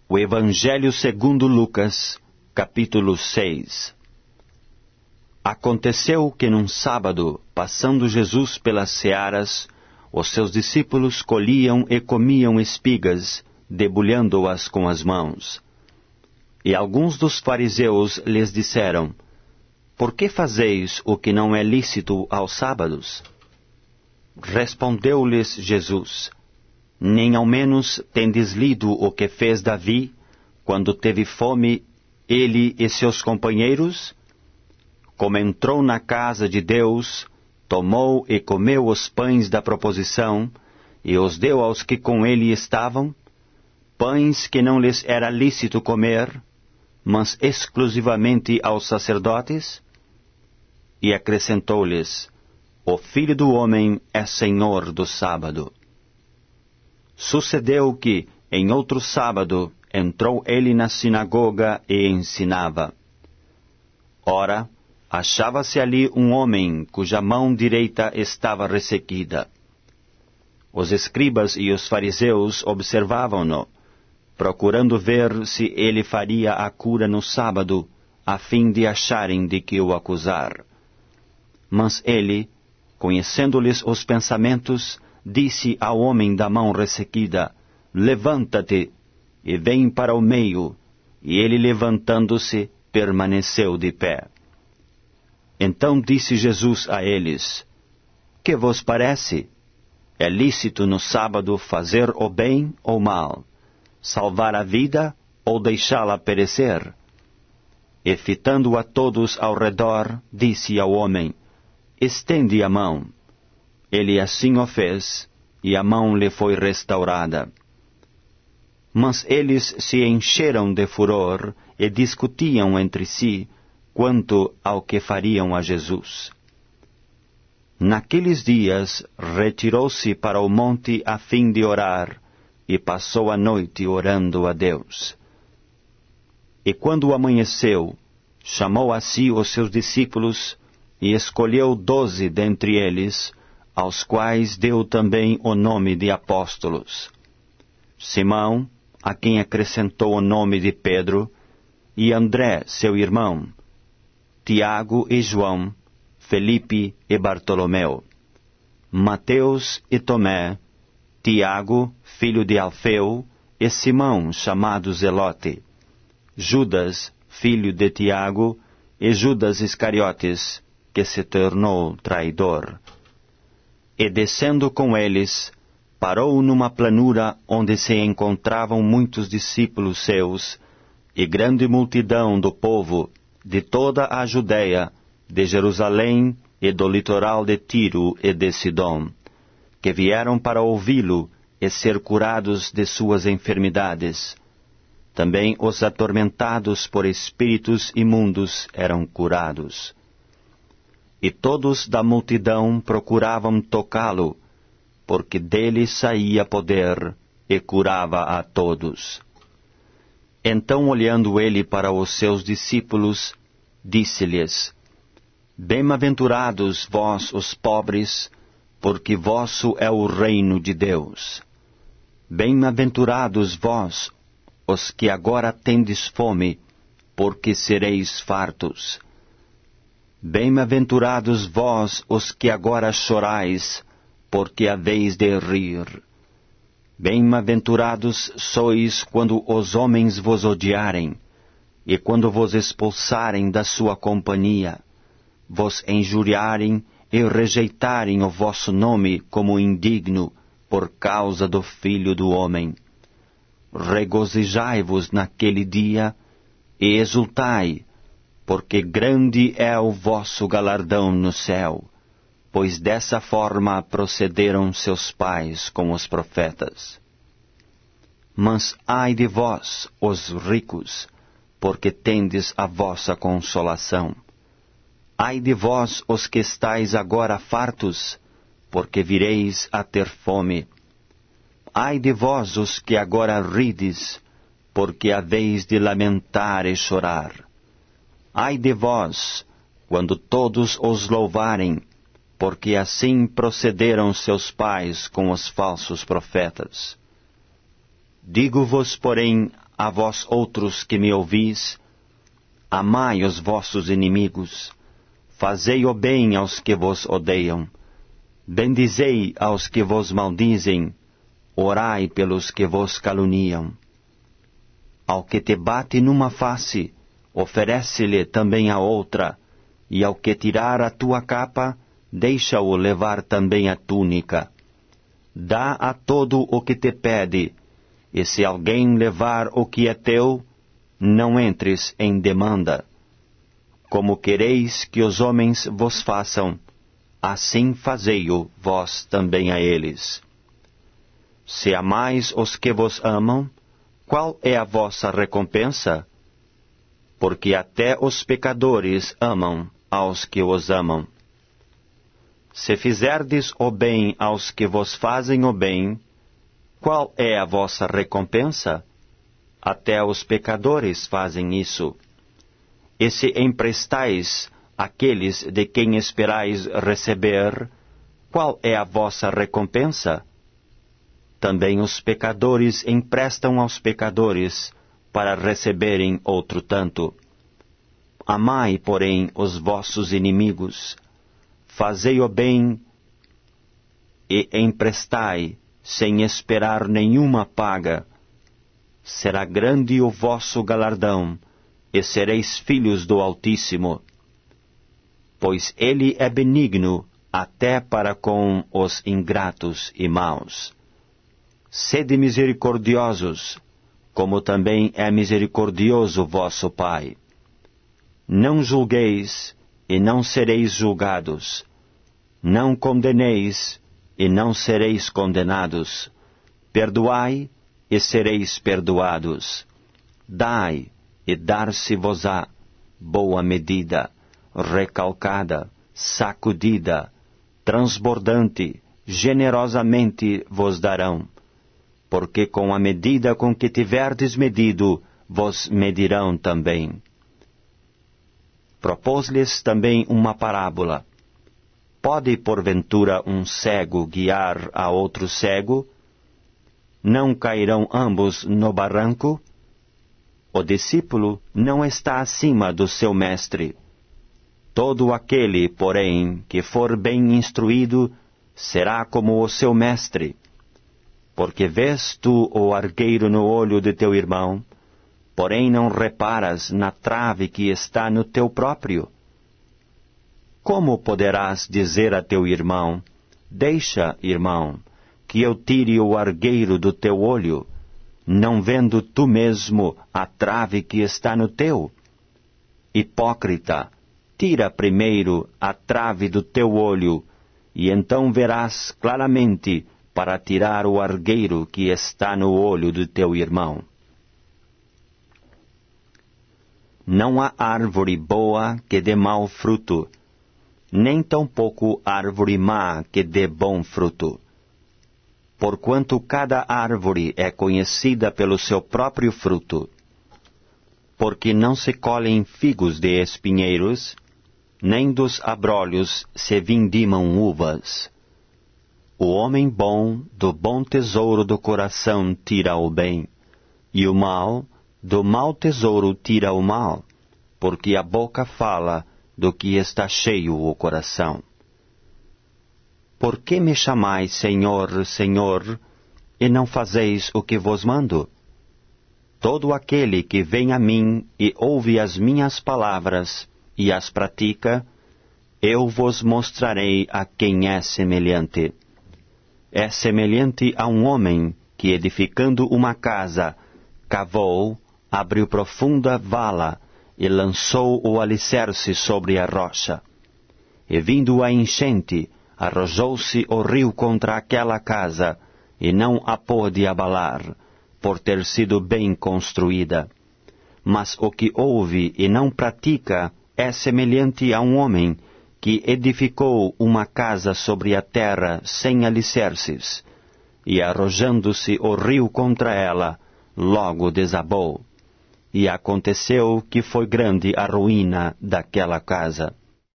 O Evangelho segundo Lucas, capítulo 6. Aconteceu que num sábado, passando Jesus pelas searas, os seus discípulos colhiam e comiam espigas, debulhando-as com as mãos. E alguns dos fariseus lhes disseram: Por que fazeis o que não é lícito aos sábados? Respondeu-lhes Jesus: Nem ao menos tendes lido o que fez Davi, quando teve fome, ele e seus companheiros? Como entrou na casa de Deus, tomou e comeu os pães da proposição, e os deu aos que com ele estavam, pães que não lhes era lícito comer, mas exclusivamente aos sacerdotes? E acrescentou-lhes: O Filho do Homem é Senhor do sábado. Sucedeu que, em outro sábado, entrou ele na sinagoga e ensinava. Ora, achava-se ali um homem cuja mão direita estava ressequida. Os escribas e os fariseus observavam-no, procurando ver se ele faria a cura no sábado, a fim de acharem de que o acusar. Mas ele, conhecendo-lhes os pensamentos, disse ao homem da mão ressequida: Levanta-te, e vem para o meio. E ele, levantando-se, permaneceu de pé. Então disse Jesus a eles: Que vos parece? É lícito no sábado fazer o bem ou mal, salvar a vida ou deixá-la perecer? E fitando a todos ao redor, disse ao homem: Estende a mão. Ele assim o fez, e a mão lhe foi restaurada. Mas eles se encheram de furor e discutiam entre si quanto ao que fariam a Jesus. Naqueles dias retirou-se para o monte a fim de orar, e passou a noite orando a Deus. E quando amanheceu, chamou a si os seus discípulos, e escolheu 12 dentre eles, aos quais deu também o nome de apóstolos: Simão, a quem acrescentou o nome de Pedro, e André, seu irmão, Tiago e João, Felipe e Bartolomeu, Mateus e Tomé, Tiago, filho de Alfeu, e Simão, chamado Zelote, Judas, filho de Tiago, e Judas Iscariotes, que se tornou traidor. E descendo com eles, parou numa planura onde se encontravam muitos discípulos seus, e grande multidão do povo, de toda a Judeia, de Jerusalém e do litoral de Tiro e de Sidom, que vieram para ouvi-lo e ser curados de suas enfermidades. Também os atormentados por espíritos imundos eram curados. E todos da multidão procuravam tocá-lo, porque dele saía poder e curava a todos. Então, olhando ele para os seus discípulos, disse-lhes: Bem-aventurados vós, os pobres, porque vosso é o reino de Deus. Bem-aventurados vós, os que agora tendes fome, porque sereis fartos. Bem-aventurados vós, os que agora chorais, porque haveis de rir. Bem-aventurados sois quando os homens vos odiarem, e quando vos expulsarem da sua companhia, vos injuriarem e rejeitarem o vosso nome como indigno, por causa do Filho do Homem. Regozijai-vos naquele dia, e exultai, porque grande é o vosso galardão no céu, pois dessa forma procederam seus pais com os profetas. Mas ai de vós, os ricos, porque tendes a vossa consolação. Ai de vós, os que estáis agora fartos, porque vireis a ter fome. Ai de vós, os que agora rides, porque haveis de lamentar e chorar. Ai de vós, quando todos os louvarem, porque assim procederam seus pais com os falsos profetas. Digo-vos, porém, a vós outros que me ouvis, amai os vossos inimigos, fazei o bem aos que vos odeiam, bendizei aos que vos maldizem, orai pelos que vos caluniam. Ao que te bate numa face, oferece-lhe também a outra, e ao que tirar a tua capa, deixa-o levar também a túnica. Dá a todo o que te pede, e se alguém levar o que é teu, não entres em demanda. Como quereis que os homens vos façam, assim fazei-o vós também a eles. Se amais os que vos amam, qual é a vossa recompensa? Porque até os pecadores amam aos que os amam. Se fizerdes o bem aos que vos fazem o bem, qual é a vossa recompensa? Até os pecadores fazem isso. E se emprestais àqueles de quem esperais receber, qual é a vossa recompensa? Também os pecadores emprestam aos pecadores, para receberem outro tanto. Amai, porém, os vossos inimigos, fazei o bem e emprestai, sem esperar nenhuma paga. Será grande o vosso galardão, e sereis filhos do Altíssimo. Pois ele é benigno até para com os ingratos e maus. Sede misericordiosos, como também é misericordioso vosso Pai. Não julgueis, e não sereis julgados. Não condeneis, e não sereis condenados. Perdoai, e sereis perdoados. Dai, e dar-se-vos-á boa medida, recalcada, sacudida, transbordante, generosamente vos darão. Porque com a medida com que tiverdes medido, vos medirão também. Propôs-lhes também uma parábola. Pode, porventura, um cego guiar a outro cego? Não cairão ambos no barranco? O discípulo não está acima do seu mestre. Todo aquele, porém, que for bem instruído, será como o seu mestre. Porque vês tu o argueiro no olho de teu irmão, porém não reparas na trave que está no teu próprio? Como poderás dizer a teu irmão, deixa, irmão, que eu tire o argueiro do teu olho, não vendo tu mesmo a trave que está no teu? Hipócrita, tira primeiro a trave do teu olho, e então verás claramente para tirar o argueiro que está no olho do teu irmão. Não há árvore boa que dê mau fruto, nem tampouco árvore má que dê bom fruto. Porquanto cada árvore é conhecida pelo seu próprio fruto. Porque não se colhem figos de espinheiros, nem dos abrolhos se vindimam uvas. O homem bom do bom tesouro do coração tira o bem, e o mau do mau tesouro tira o mal, porque a boca fala do que está cheio o coração. Por que me chamais Senhor, Senhor, e não fazeis o que vos mando? Todo aquele que vem a mim e ouve as minhas palavras e as pratica, eu vos mostrarei a quem é semelhante. É semelhante a um homem que, edificando uma casa, cavou, abriu profunda vala e lançou o alicerce sobre a rocha. E vindo a enchente, arrojou-se o rio contra aquela casa, e não a pôde abalar, por ter sido bem construída. Mas o que ouve e não pratica é semelhante a um homem que edificou uma casa sobre a terra sem alicerces, e arrojando-se o rio contra ela, logo desabou. E aconteceu que foi grande a ruína daquela casa.